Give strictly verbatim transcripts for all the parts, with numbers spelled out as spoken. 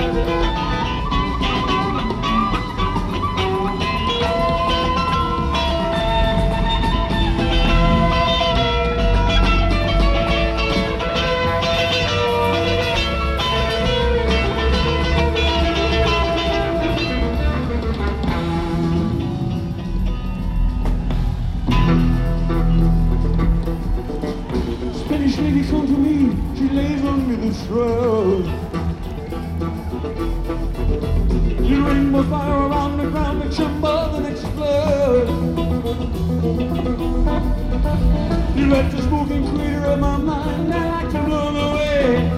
Spanish lady come to me, she lays on me the shrub. You rainbow fire around the ground that tremble and explode. You let the smoking crater of my mind, I like to blow away.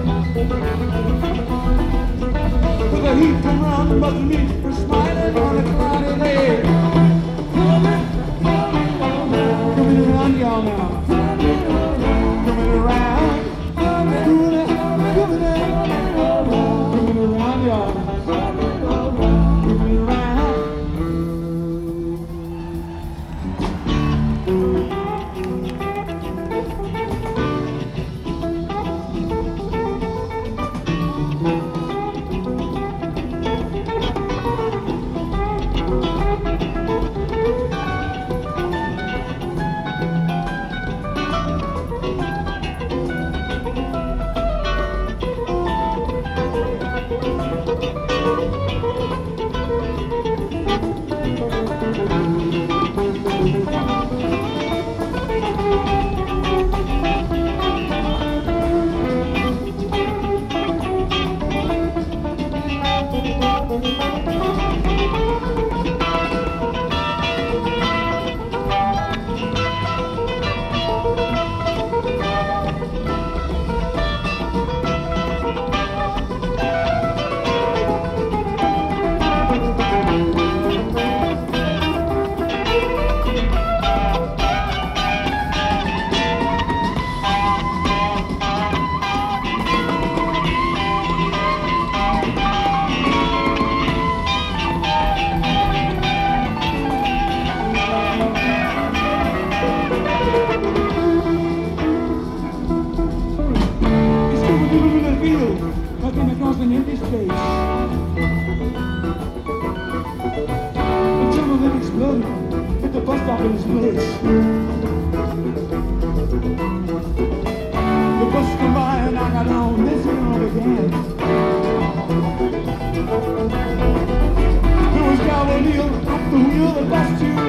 With the heat come round and buzz me, we're smiling on a cloudy day. Coming, coming on now, coming around y'all now. Coming around, coming, coming, coming, coming around y'all. Coming around. Walking across an empty space. The tunnel then exploded. Hit the bus stop in its place. The bus came by and I got on. This funeral began. There was Gal O'Neill at the wheel of the bus too.